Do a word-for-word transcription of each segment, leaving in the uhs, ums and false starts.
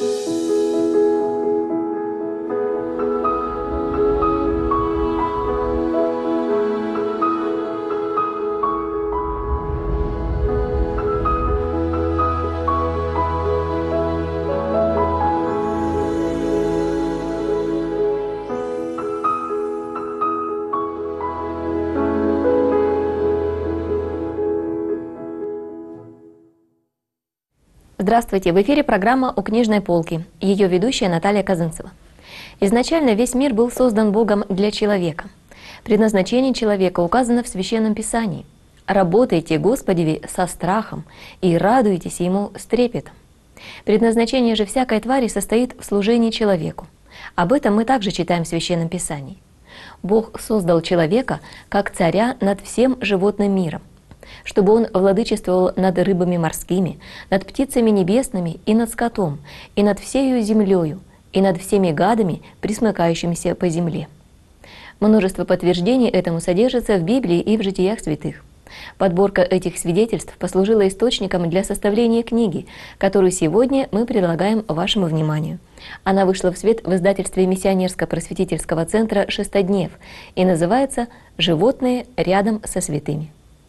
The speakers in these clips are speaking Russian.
Здравствуйте! В эфире программа «У книжной полки». Ее ведущая Наталья Казанцева. Изначально весь мир был создан Богом для человека. Предназначение человека указано в Священном Писании. «Работайте, Господи, со страхом, и радуйтесь Ему с трепетом». Предназначение же всякой твари состоит в служении человеку. Об этом мы также читаем в Священном Писании. Бог создал человека как царя над всем животным миром, чтобы он владычествовал над рыбами морскими, над птицами небесными и над скотом, и над всею землею, и над всеми гадами, присмыкающимися по земле. Множество подтверждений этому содержится в Библии и в житиях святых. Подборка этих свидетельств послужила источником для составления книги, которую сегодня мы предлагаем вашему вниманию. Она вышла в свет в издательстве Миссионерско-просветительского центра «Шестоднев» и называется «Животные рядом со святыми».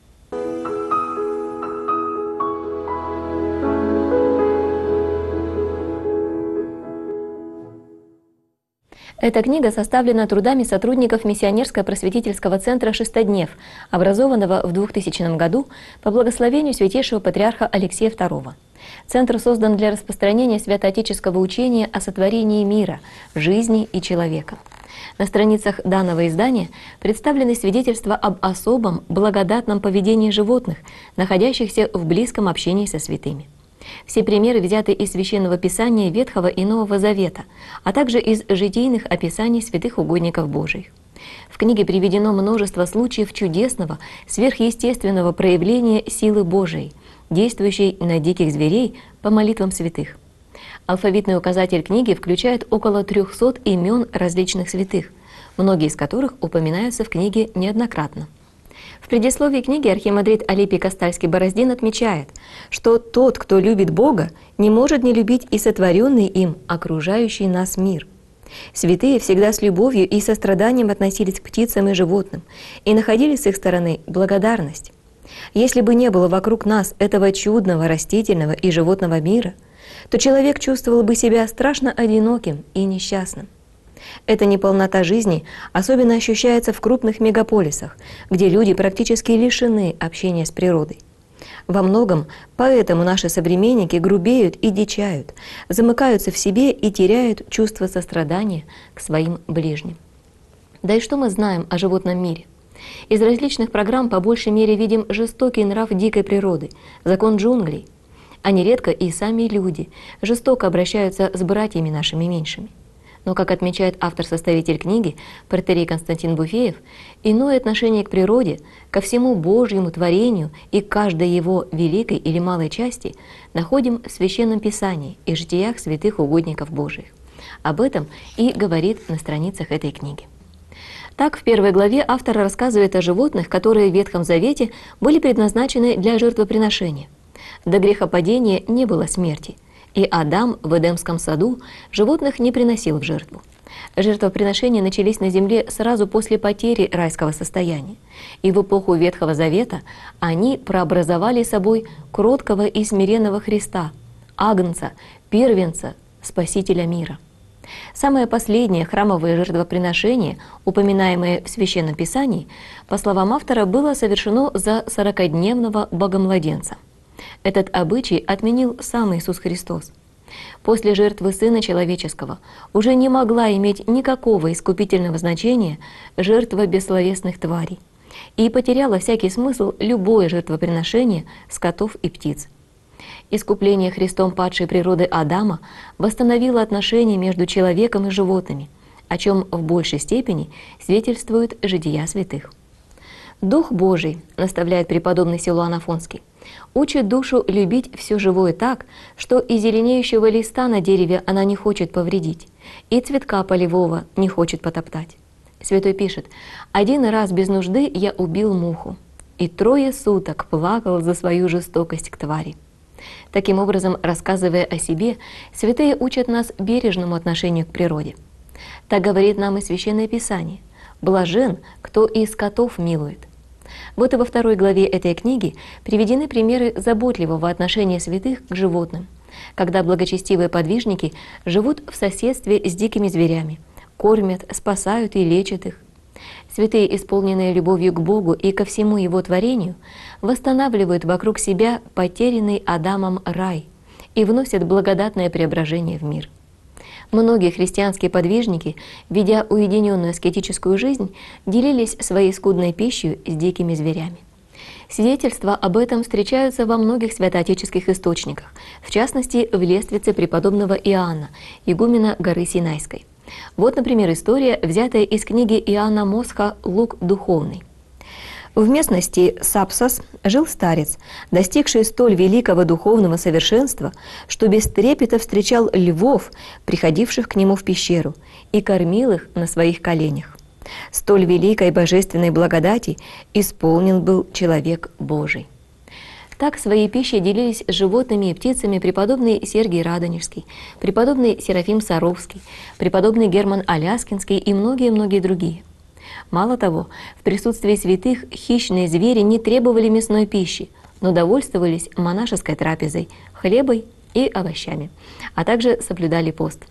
Эта книга составлена трудами сотрудников Миссионерско-просветительского центра «Шестоднев», образованного в двухтысячном году по благословению святейшего патриарха Алексея второго. Центр создан для распространения святоотеческого учения о сотворении мира, жизни и человека. На страницах данного издания представлены свидетельства об особом благодатном поведении животных, находящихся в близком общении со святыми. Все примеры взяты из Священного Писания Ветхого и Нового Завета, а также из житийных описаний святых угодников Божиих. В книге приведено множество случаев чудесного, сверхъестественного проявления силы Божией, действующей на диких зверей по молитвам святых. Алфавитный указатель книги включает около трехсот имен различных святых, многие из которых упоминаются в книге неоднократно. В предисловии книги архимандрит Алипий Кастальский-Бороздин отмечает, что тот, кто любит Бога, не может не любить и сотворенный им окружающий нас мир. Святые всегда с любовью и состраданием относились к птицам и животным и находили с их стороны благодарность. Если бы не было вокруг нас этого чудного растительного и животного мира, то человек чувствовал бы себя страшно одиноким и несчастным. Эта неполнота жизни особенно ощущается в крупных мегаполисах, где люди практически лишены общения с природой. Во многом поэтому наши современники грубеют и дичают, замыкаются в себе и теряют чувство сострадания к своим ближним. Да и что мы знаем о животном мире? Из различных программ по большей мере видим жестокий нрав дикой природы, закон джунглей. А нередко и сами люди жестоко обращаются с братьями нашими меньшими. Но, как отмечает автор-составитель книги, протоиерей Константин Буфеев, иное отношение к природе, ко всему Божьему творению и к каждой его великой или малой части находим в Священном Писании и житиях святых угодников Божиих. Об этом и говорит на страницах этой книги. Так, в первой главе автор рассказывает о животных, которые в Ветхом Завете были предназначены для жертвоприношения. До грехопадения не было смерти, и Адам в Эдемском саду животных не приносил в жертву. Жертвоприношения начались на земле сразу после потери райского состояния, и в эпоху Ветхого Завета они прообразовали собой кроткого и смиренного Христа, Агнца, первенца, Спасителя мира. Самое последнее храмовое жертвоприношение, упоминаемое в Священном Писании, по словам автора, было совершено за сорокадневного богомладенца. Этот обычай отменил сам Иисус Христос. После жертвы Сына Человеческого уже не могла иметь никакого искупительного значения жертва бессловесных тварей, и потеряла всякий смысл любое жертвоприношение скотов и птиц. Искупление Христом падшей природы Адама восстановило отношения между человеком и животными, о чем в большей степени свидетельствуют жития святых. Дух Божий, наставляет преподобный Силуан Афонский, учит душу любить все живое так, что и зеленеющего листа на дереве она не хочет повредить, и цветка полевого не хочет потоптать. Святой пишет: «Один раз без нужды я убил муху, и трое суток плакал за свою жестокость к твари». Таким образом, рассказывая о себе, святые учат нас бережному отношению к природе. Так говорит нам и Священное Писание: «Блажен, кто и скотов милует». Вот и во второй главе этой книги приведены примеры заботливого отношения святых к животным, когда благочестивые подвижники живут в соседстве с дикими зверями, кормят, спасают и лечат их. Святые, исполненные любовью к Богу и ко всему Его творению, восстанавливают вокруг себя потерянный Адамом рай и вносят благодатное преображение в мир. Многие христианские подвижники, ведя уединенную аскетическую жизнь, делились своей скудной пищей с дикими зверями. Свидетельства об этом встречаются во многих святоотеческих источниках, в частности, в лествице преподобного Иоанна, игумена горы Синайской. Вот, например, история, взятая из книги Иоанна Мосха «Лук духовный». В местности Сапсос жил старец, достигший столь великого духовного совершенства, что без трепета встречал львов, приходивших к нему в пещеру, и кормил их на своих коленях. Столь великой божественной благодати исполнен был человек Божий. Так своей пищей делились с животными и птицами преподобный Сергий Радонежский, преподобный Серафим Саровский, преподобный Герман Аляскинский и многие-многие другие. Мало того, в присутствии святых хищные звери не требовали мясной пищи, но довольствовались монашеской трапезой, хлебой и овощами, а также соблюдали пост.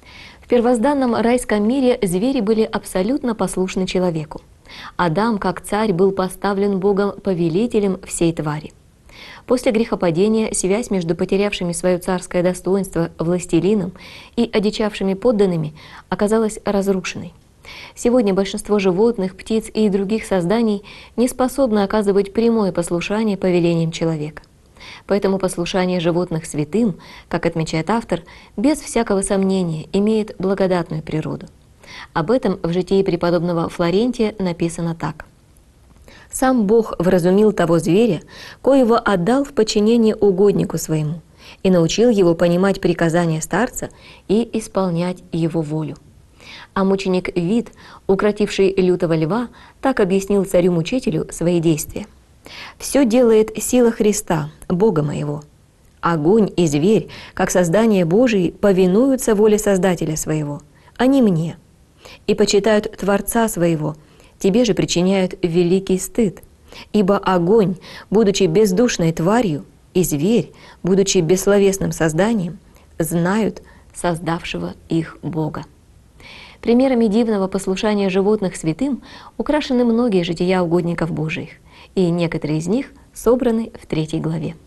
В первозданном райском мире звери были абсолютно послушны человеку. Адам, как царь, был поставлен Богом повелителем всей твари. После грехопадения связь между потерявшими свое царское достоинство властелином и одичавшими подданными оказалась разрушенной. Сегодня большинство животных, птиц и других созданий не способны оказывать прямое послушание повелениям человека. Поэтому послушание животных святым, как отмечает автор, без всякого сомнения имеет благодатную природу. Об этом в житии преподобного Флорентия написано так. «Сам Бог вразумил того зверя, коего отдал в подчинение угоднику своему, и научил его понимать приказания старца и исполнять его волю». А мученик Вит, укротивший лютого льва, так объяснил царю-мучителю свои действия. «Все делает сила Христа, Бога моего. Огонь и зверь, как создание Божие, повинуются воле Создателя своего, а не мне, и почитают Творца своего, тебе же причиняют великий стыд. Ибо огонь, будучи бездушной тварью, и зверь, будучи бессловесным созданием, знают создавшего их Бога». Примерами дивного послушания животных святым украшены многие жития угодников Божиих, и некоторые из них собраны в третьей главе.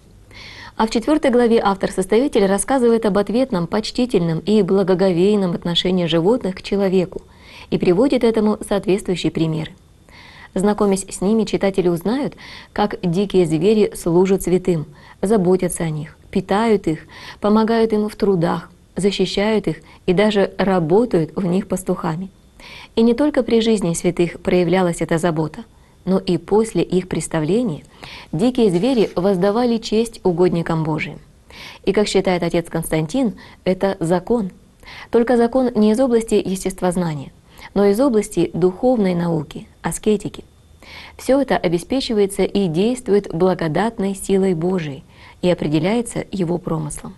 А в четвертой главе автор-составитель рассказывает об ответном, почтительном и благоговейном отношении животных к человеку и приводит этому соответствующие примеры. Знакомясь с ними, читатели узнают, как дикие звери служат святым, заботятся о них, питают их, помогают им в трудах, защищают их и даже работают в них пастухами. И не только при жизни святых проявлялась эта забота, но и после их представления дикие звери воздавали честь угодникам Божиим. И, как считает отец Константин, это закон. Только закон не из области естествознания, но из области духовной науки, аскетики. Все это обеспечивается и действует благодатной силой Божией и определяется его промыслом.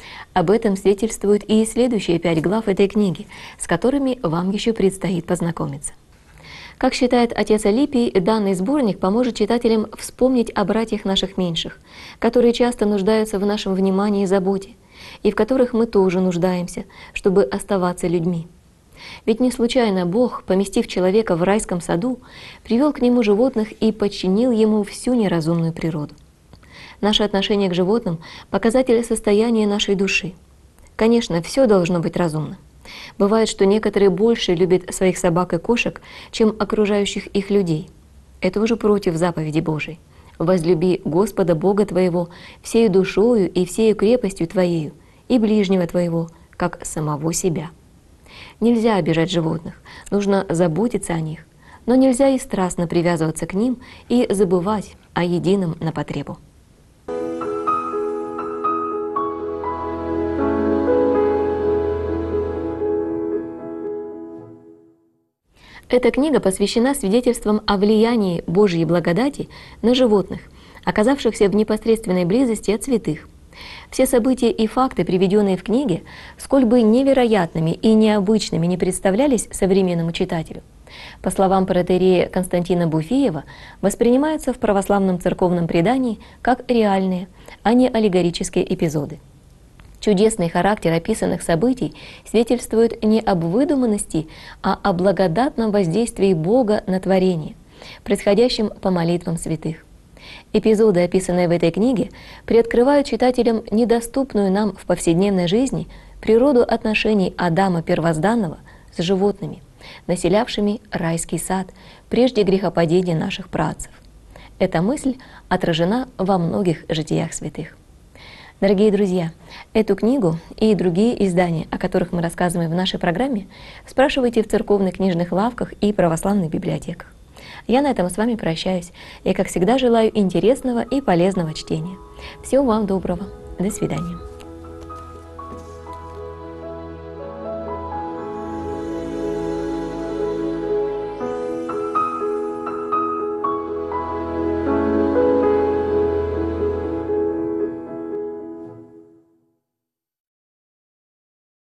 Об этом свидетельствуют и следующие пять глав этой книги, с которыми вам еще предстоит познакомиться. Как считает отец Алипий, данный сборник поможет читателям вспомнить о братьях наших меньших, которые часто нуждаются в нашем внимании и заботе, и в которых мы тоже нуждаемся, чтобы оставаться людьми. Ведь не случайно Бог, поместив человека в райском саду, привел к нему животных и подчинил ему всю неразумную природу. Наше отношение к животным – показатель состояния нашей души. Конечно, все должно быть разумно. Бывает, что некоторые больше любят своих собак и кошек, чем окружающих их людей. Это уже против заповеди Божией. «Возлюби Господа Бога твоего всею душою и всею крепостью твоею, и ближнего твоего, как самого себя». Нельзя обижать животных, нужно заботиться о них, но нельзя и страстно привязываться к ним и забывать о едином на потребу. Эта книга посвящена свидетельствам о влиянии Божьей благодати на животных, оказавшихся в непосредственной близости от святых, Все события и факты, приведенные в книге, сколь бы невероятными и необычными не представлялись современному читателю, по словам протоиерея Константина Буфиева, воспринимаются в православном церковном предании как реальные, а не аллегорические эпизоды. Чудесный характер описанных событий свидетельствует не об выдуманности, а о благодатном воздействии Бога на творение, происходящем по молитвам святых. Эпизоды, описанные в этой книге, приоткрывают читателям недоступную нам в повседневной жизни природу отношений Адама Первозданного с животными, населявшими райский сад прежде грехопадения наших праотцев. Эта мысль отражена во многих житиях святых. Дорогие друзья, эту книгу и другие издания, о которых мы рассказываем в нашей программе, спрашивайте в церковных книжных лавках и православных библиотеках. Я на этом с вами прощаюсь и, как всегда, желаю интересного и полезного чтения. Всего вам доброго. До свидания.